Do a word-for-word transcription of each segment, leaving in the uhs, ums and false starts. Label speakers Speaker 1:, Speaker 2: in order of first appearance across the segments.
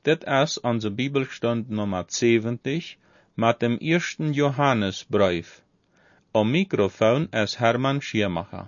Speaker 1: Dit is onze Bibelstund nummer zeventig, met dem ersten Johannesbrief. Am Mikrofon is Hermann Schiermacher.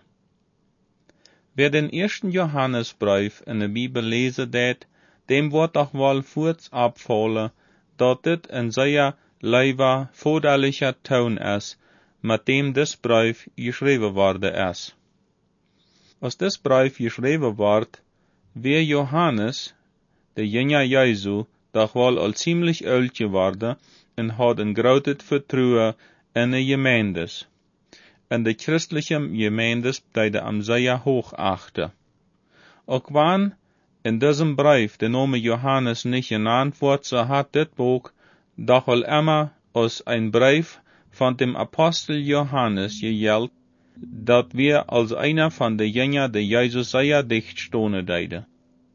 Speaker 1: Wer den ersten Johannesbrief in der Bibel lesen det, dem wordt doch wohl voorts abvallen, dat dit een zeer leiva voordeliger toon is, met dem des brief geschreven worden is. Als des brief geschreven wordt, weer Johannes, de jonge Jesu, doch wel al ziemlich oud geworden en had een groot vertrouwen in de gemeendes. En de christelijke gemeendes die am zeer hoog achten. Ook wann in diesem brief de Name Johannes nicht genannt wordt, so hat dit boek doch wel immer als ein brief van dem Apostel Johannes gegeld, dat wir als einer van de Jünger de Jesus zeer dicht stonen deide.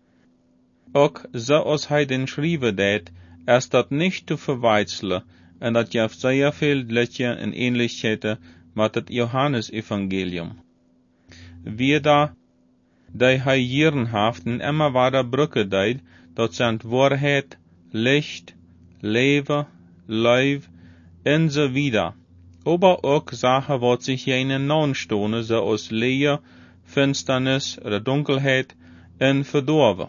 Speaker 1: Ook zoals hij den schrijven deed, is dat niet te verwechselen, en dat je zeer veel liedje en ähnlichheden met het Johannes-evangelium. Wie da, die hij hierin haft en immer wieder brücke deed, dat zijn waarheid, licht, leven, leif, en so wieder. Aber ook Sachen wat zich jene nahen stonen, zoals Leer, Finsternis, oder Dunkelheit, en verdorven.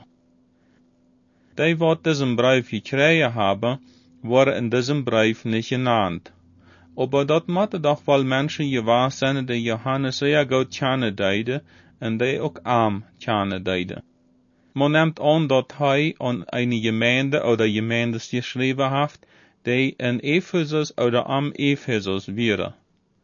Speaker 1: Die wat diesen brief gekregen haben, worden in diesem brief nicht genannt. Aber dat moeten doch wel Menschen gewahr zijn die Johannes sehr gut kennen deide, en die ook arm kennen deide. Man nimmt an dat hij an eine Gemeinde oder Gemeindes geschrieben haft, die in Ephesus oder am Ephesus wäre.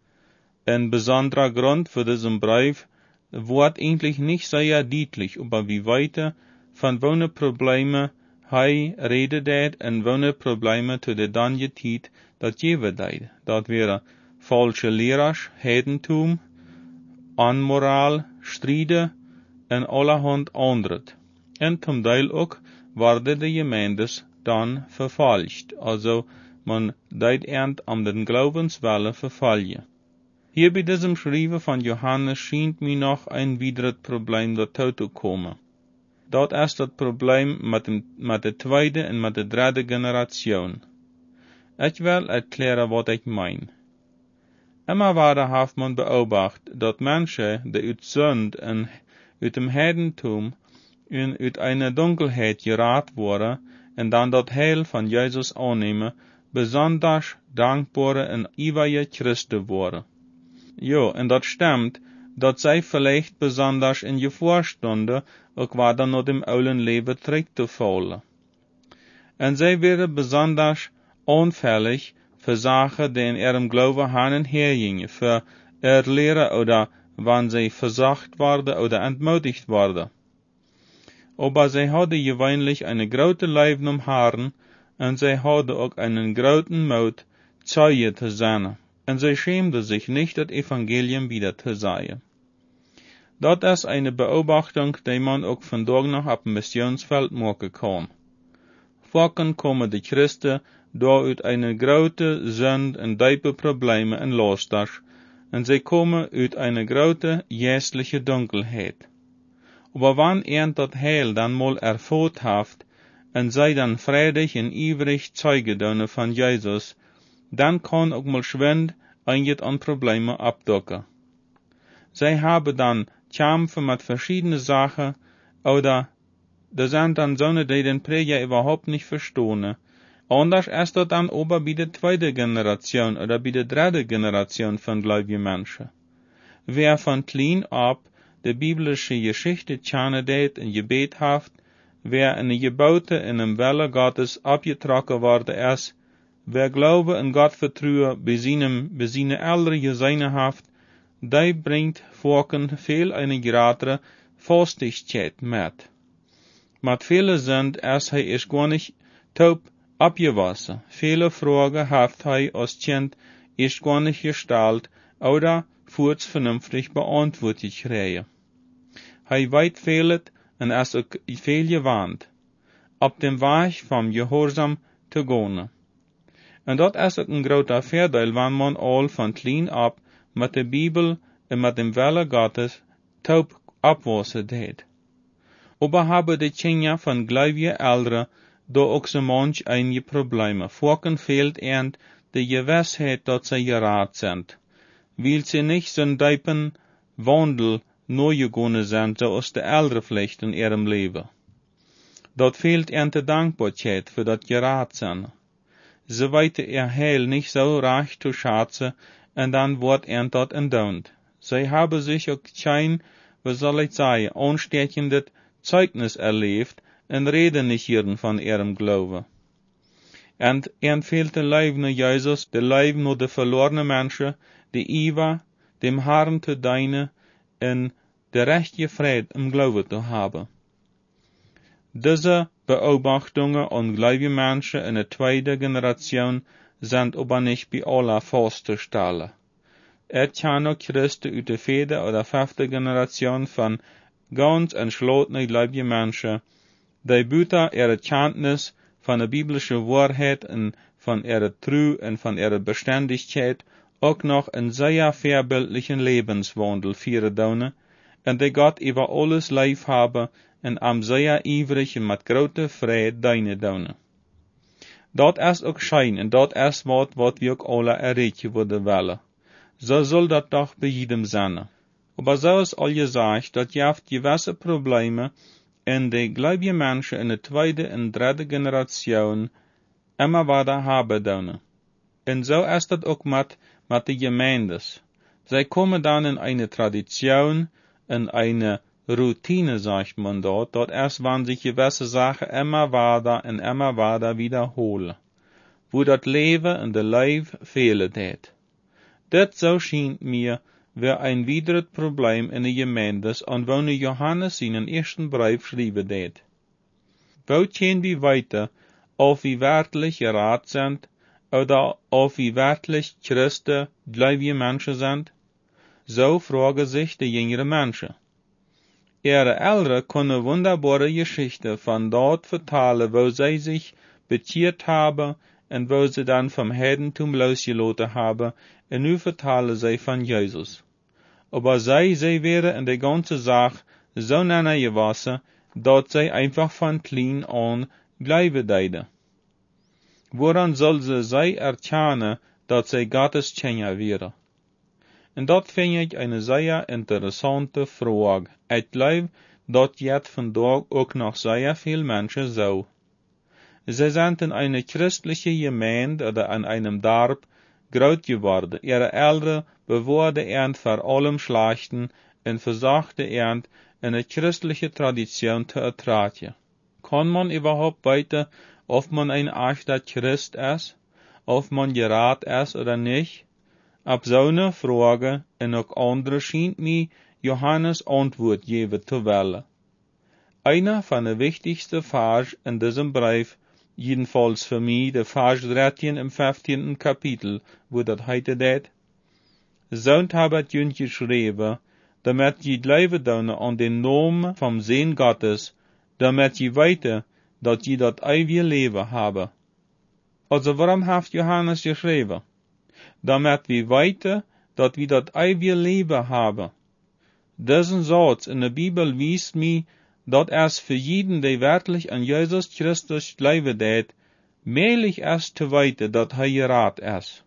Speaker 1: Ein besonderer Grund für diesen brief wordt eigentlich nicht sehr deutlich, über wie weiter von welchen Probleme hij reden deed en welche Probleme zu der dange tijd dat geven deed. Dat wäre falsche Lehrers, Heidentum, Unmoral, Striede en allerhand anderes. En zum Teil ook worden de Gemeindes dan verfalscht, also man deed ernt am den Glaubenswelle verfallen. Hier bei diesem Schreiben von Johannes schient mir noch ein weiteres Problem dazu zu kommen. Dat is dat Problem met, dem, met de tweede en met de derde Generation. Ik wil erklären wat ik mein. Immer wieder heeft man beobacht, dat mensen die uit Sünd en uit dem Heidentum en uit eine Dunkelheit geraten worden en dan dat Heil van Jesus aannemen, besonders dankbare en ewige Christen worden. Jo, en dat stimmt, dat zij vielleicht besonders in Gefahr stonden, ook weer naar dem oude leven terug te vallen. En zij werden besonders anfällig für Sachen, die in ihrem Glauben hin und her gingen, für ihr Lehre oder wann sie versagt worden oder entmutigt worden. Aber sie hadden gewöhnlich eine grote Leiden um Haaren, und sie hadden auch einen groten Mut, Zeuge zu sein, und sie schämten sich nicht, das Evangelium wieder zu sagen. Dat is eine Beobachtung, die man ook vandaag nog op het missionsveld maken kan. Vaak komen de Christen door uit een grote zund en diepe problemen en lasters, en zij komen uit een grote geestliche Dunkelheit. Aber wann er dat Heil dan mal erfurt haft, en zij dan vredig en ivrig Zeuge doen van Jesus, dan kan ook mal schwind einget an Probleme abdocken. Zij hebben dan kämpfen mit verschiedenen Sachen, oder da sind dann Söhne, die den Prediger überhaupt nicht verstehen. Anders ist das dann aber bei der zweiten Generation oder bei der dritten Generation von gläubigen Menschen. Wer von klein ab die biblische Geschichte kennen deed und Gebet haft, wer in die Gebote in dem Wille Gottes abgetrokken worden ist, wer Glaube in Gott vertrauen bei seinem, bei seinen älteren Gesellen haft, die bringt Volken veel eine gratere Festigkeit mit. Mit viele sind, als hij is gar nicht taub abgewassen. Viele Fragen haft hij als Kind is gar nicht gestellt oder kurz vernünftig beantwortet gekriegt. Hij weet veel en is ook veel gewarnt, op dem Weg vom Gehorsam te gaan. En dat is ook een groter voordeel, wanneer man al van klein ab met de Bibel en met dem Wille Gottes taub abwassen deed. Aber habe die Kinder von gläubigen Eltern då också manch einige Probleme. Folken fehlt ernt de gewissheid dat zij geraad sind. Wil sie nicht zo'n diepen wandel neugegone sind, zoals de ältere vielleicht in ihrem Leben. Dat fehlt ernt de dankbaarheid für dat geraad sind. Ze weten er heil nicht so recht zu schätzen, en dan wordt ernt dat entdaunt. Zij hebben sich ook kein, was soll ich sagen, anstekendes Zeugnis erlebt, en reden nicht hierin von ihrem Glauben. En er fehlt de Leben naar Jesus, de Leben naar de verlorene Menschen, die Iva, dem Herrn te dienen, en de rechte Friede im Glauben zu haben. Diese Beobachtungen an gläubige Menschen in der zweiten Generation sind aber nicht bei aller festzustellen. Er kann auch Christen uit der vierte oder fünfte Generation von ganz entschlossenen gläubige Menschen, die buiten ihre Kenntnis von der biblischen Wahrheit und von ihrer True und von ihrer Beständigkeit auch noch einen sehr vorbildlichen Lebenswandel führen dürfen, und die Gott über alles lief haben und am sehr ivrig und mit großer Freude dienen dürfen. Dat ist auch schein und dat ist wat, wat wir auch alle erreichen worden wollen. So soll dat doch bei jedem sein. Aber so ist all gesagt, dat je haft gewisse Probleme in die gläubigen Menschen in der zweiten und dritten Generation immer weiter haben dürfen. Und so ist das auch mit, mit den Gemeindes. Sie kommen dann in eine Tradition, in eine Routine, sagt man dort, dort erst wann sich gewisse Sachen immer weiter und immer weiter wiederholen, wo das Leben und der Leib fehlen hat. Das so scheint mir, wäre ein weiteres Problem in der Gemeinde, an wo Johannes seinen ersten Brief schreiben hat. Wo gehen wir weiter, ob wir wirklich gerat sind, oder ob wir wirklich Christen, gläubige Menschen sind? So fragen sich die jüngeren Menschen. Ihre Eltern können wunderbare Geschichten von dort vertellen, wo sie sich bekehrt haben und wo sie dann vom Heidentum losgelassen haben, und nun vertellen sie von Jesus. Aber sie, sie wären in der ganzen Sache so nahe gewesen, dass sie einfach von klein an bleiben deiden. Woran soll sie sie erkennen, dass sie Gottes Kinder wären? Und dat finde ich eine sehr interessante Frage. Ich glaube, dat jetzt vandaag auch noch sehr viele Menschen so. Sie sind in einer christlichen Gemeinde oder an einem Dorf groß geworden. Ihre Eltern bewahrten ernt vor allem Schlechten und versuchten ernt eine christliche Tradition zu ertragen. Kann man überhaupt weiter, ob man ein echter Christ ist, ob man gerat ist oder nicht? Ab so eine Frage und auch andere scheint mir Johannes Antwort geben zu wollen. Einer von den wichtigsten Vers in diesem Brief, jedenfalls für mich, der Vers dreizehn im fünfzehnten Kapitel, wo das heute steht. Sound habet jünd geschrieben, damit je glauben dann an den Namen vom Sohn Gottes, damit je weiter, dass je das ewige Leben haben. Also warum hat Johannes geschrieben? Damit wir weiter, dass wir das ewige Leben haben. Diesen Satz in der Bibel wies mir, dass es für jeden, der wirklich an Jesus Christus glauben hat, möglich ist zu weiter, dass er gerat ist.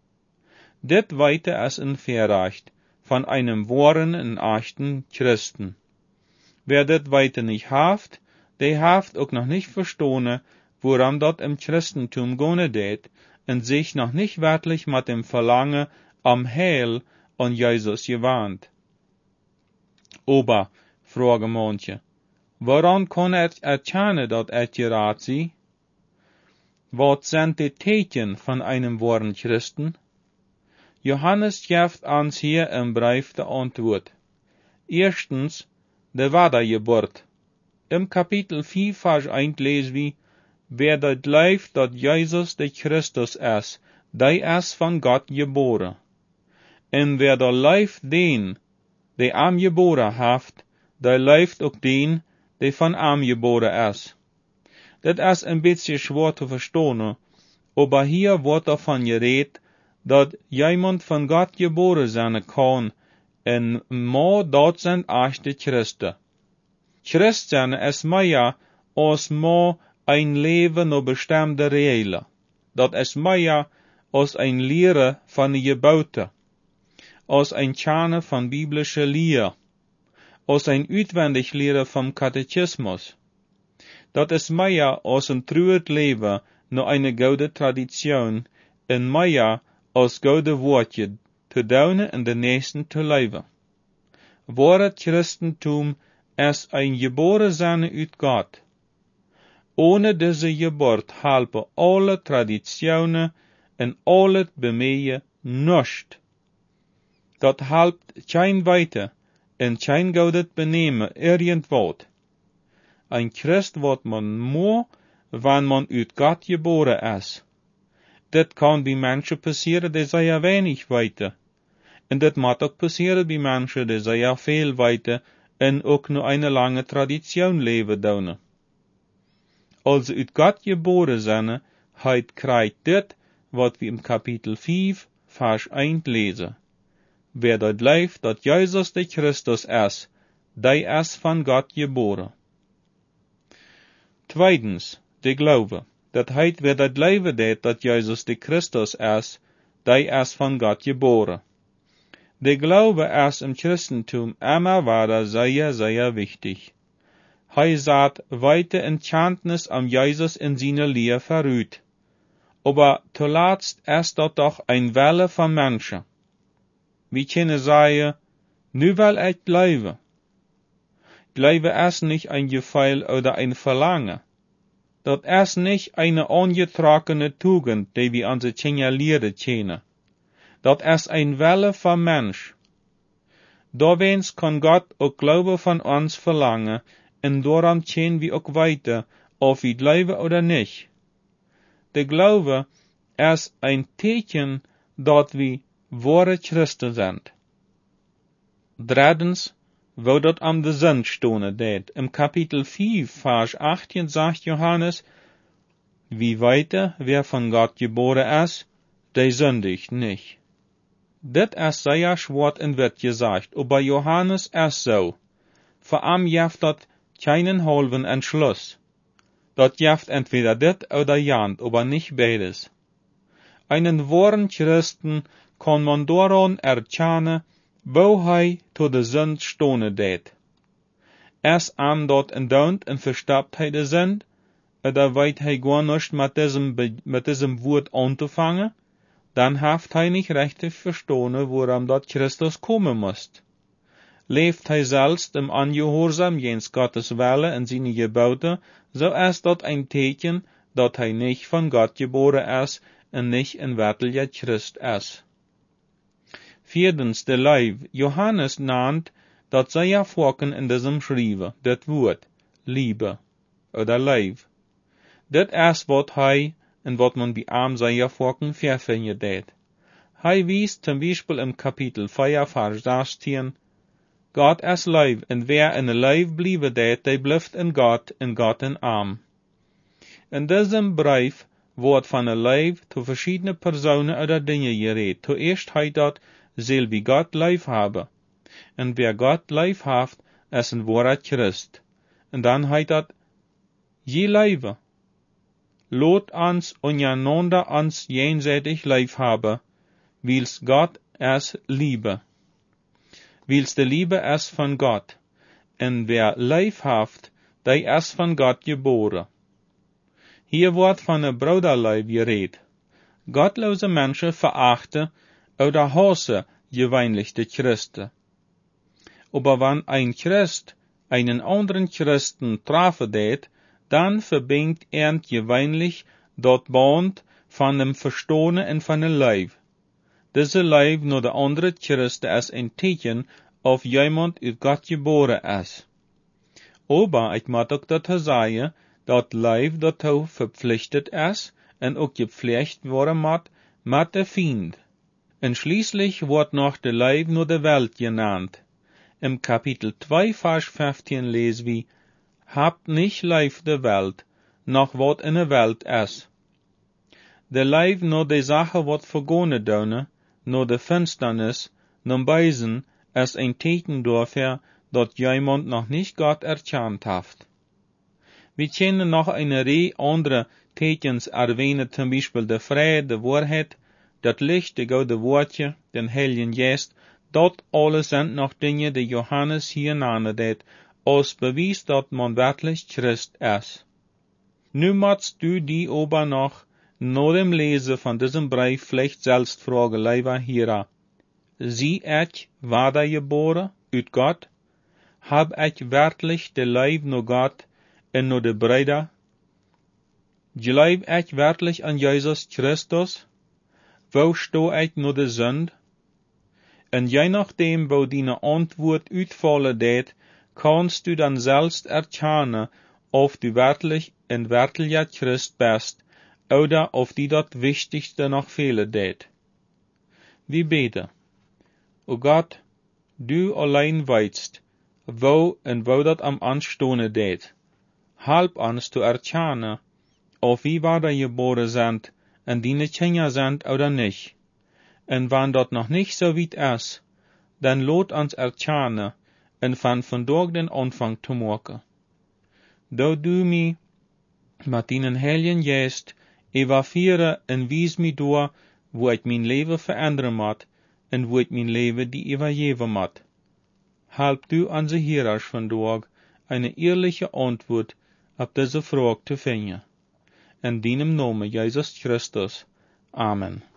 Speaker 1: Das weiter ist ein Verrecht von einem wahren und echten Christen. Wer das weiter nicht haft, der haft auch noch nicht verstanden, woran das im Christentum gehen hat, und sich noch nicht wirklich mit dem Verlangen am Heil an Jesus gewandt. Aber, fragen manche, woran kann er erkennen, dass er gerat sie? Was sind die Zeichen von einem wahren Christen? Johannes gibt uns hier im Brief die Antwort. Erstens, der Wiedergeburt. Im Kapitel vier, Vers eins lesen wir, wer dort glaubt, dass Jesus der Christus ist, der ist von Gott geboren. Und wer da läuft den, der am geboren hat, der läuft auch den, der von am geboren ist. Das ist ein bisschen schwer zu verstehen, aber hier wird davon geredet, dass jemand von Gott geboren sein kann, und mo dort sind echte Christen. Christen ist mehr als mo ein leven no bestemde regelen. Dat is meer als een leren van de geboten, als een tjane van biblische leer, als een uitwendig leren van catechismus. Dat is meer als een truet leven no eine goude tradition, en meer als goude woordje te doen en de nächsten te leven. Ware Christentum is een geboren zijn uit God. Ohne deze geboorte helpen alle traditionen en al het bemeeën niets. Dat helpt geen weite en geen goudet benemen irgendwoord. Een Christ wordt man moe, wanneer man uit God geboren is. Dit kan bij mensen passeren die zeer weinig weten. En dit moet ook passeren bij mensen die zeer veel weten en ook nog een lange traditie leven doen. Als ze uit God geboren zijn, hij krijgt dit wat we in kapitel vijf, vers één lezen. Wer dat leeft dat Jezus de Christus is, die is van God geboren. Tweitens, de glaube. Dat heet, wer dat leven deed dat Jezus de Christus is, die is van God geboren. De glaube is im Christentum immer weiter sehr, sehr wichtig. Hij zat weite Enchantnis am Jesus in seine Lehr verrüht. Aber zuletzt ist dat doch ein Welle von Menschen. Wir können sagen, nu will ich leben. Leben ist nicht ein Gefühl oder ein Verlangen. Das ist nicht eine angetragene Tugend, die wir unsere Kinder lehren kennen. Das ist ein Wille von Mensch. Daarbij kann Gott auch Glaube von uns verlangen, en daarom können wir auch weiter, ob wir leben oder nicht. Der Glaube ist ein Teken, dass wir wahre Christen sind. Drittens, wo dort am de Sünd stonen deed. Im Kapitel vijf, Vers achttien sagt Johannes, wie weiter, wer von Gott geboren ist, der sündigt nicht. Dit ist sehr schwart und wird gesagt, aber Johannes ist so. Vor allem jaft dat keinen halben Entschluss. Dat jaft entweder dit oder jant, aber nicht beides. Einen wahren Christen kann man daran erkennen, wo hij to de Sünd stonen deed. Es am dort en daunt en verstapt hij de Sünd, oder weet hij gar nicht mit diesem, mit diesem Wort anzufangen, dann haft hij nicht richtig verstanden, woran dat Christus kommen muss. Leeft hij selbst im Angehorsam jens Gottes Wille en seine Gebote, so ist dat ein Teken, dat hij nicht von Gott geboren ist en nicht ein wirklicher Christ ist. Viertens, der Leib. Johannes nannt, dat sehr vorken in diesem Schreiben, das Wort, Liebe, oder Leib. Das ist, wat hij, en wat man bei ihm sehr vorken verfinden deed. Hij wies zum Beispiel im Kapitel vier, Vers sechzehn, Gott ist Leib, en wer in der Leib blieben deed, der blijft in Gott, en Gott in ihm. In diesem Brief wordt van een Leib zu verschiedene Personen oder Dinge geredet. Zuerst heet dat, soll wie Gott Leib haben. En wer Gott Leib haft, ist ein wahrer Christ. En dann heet dat, je Leibe. Lot uns untereinander uns jenseitig Leib haben, wils Gott es Liebe. Wils de Liebe ist von Gott. En wer Leib haft, der ist von Gott geboren. Hier wordt van een Bruderleib geredet. Gottlose Menschen verachten oder hassen gewöhnlich die Christen. Aber wenn ein Christ einen anderen Christen treffen deed, dann verbindet er gewöhnlich dort Band von dem Verstehen und von dem Leib. Diese Leib nur der andere Christ ist ein Teken, auf jemand uit Gott geboren ist. Aber ich muss auch dazu sagen, dat Leib dazu verpflichtet ist und auch gepflegt worden muss mit der Feind. Und schließlich wird noch der Leib nur der Welt genannt. Im Kapitel zwei, Vers fünfzehn lesen wir, habt nicht Leib der Welt, noch wat in der Welt ist. Der Leib nur die Sache wird vergonnen dönne, nur der Finsternis, nur Beisen, ist ein Teken dafür, dat jemand noch nicht Gott erkannt hat. Wir kennen noch eine Reihe andere Tekens erwähnen, zum Beispiel der Friede, der Wahrheit, das Licht, der gute Wortje, den Heiligen Geist. Dort alles sind noch Dinge, die Johannes hier nannte, als Beweis, dass man wirklich Christ ist. Nu musst du die aber noch, nach dem Lesen von diesem Brief, vielleicht selbst fragen, lieber Hira. Sie ich wiedergeboren, ut Gott? Hab ich wirklich de Leib nur Gott en nur de Brüder? Glaub ich wirklich an Jesus Christus? Wo sto ich nur de Sünd? En je nachdem, wo deine Antwort uitvallen deed, kannst du dann selbst erkennen, of du wirklich en werkelijkheid Christ bist, oder of die dat Wichtigste noch fehlen deed. Wie beten. O Gott, du allein weißt, wo en wo dat am anstonen deed. Help ons te erkennen, of wie wiedergeboren sind, en die Kinder sind oder nicht. En wann dat noch nicht so weit ist, dann lot uns erkennen, en van vandaag den Anfang te maken. Do du mi, met deinen Heiligen Geest, evalueren en wies mi door, wo ik mijn leven veranderen moet, en wo ik mijn leven die evalueren moet. Help du onze Heerers vandaag, eine ehrliche Antwort auf diese Frage zu finden. In deinem Namen, Jesus Christus. Amen.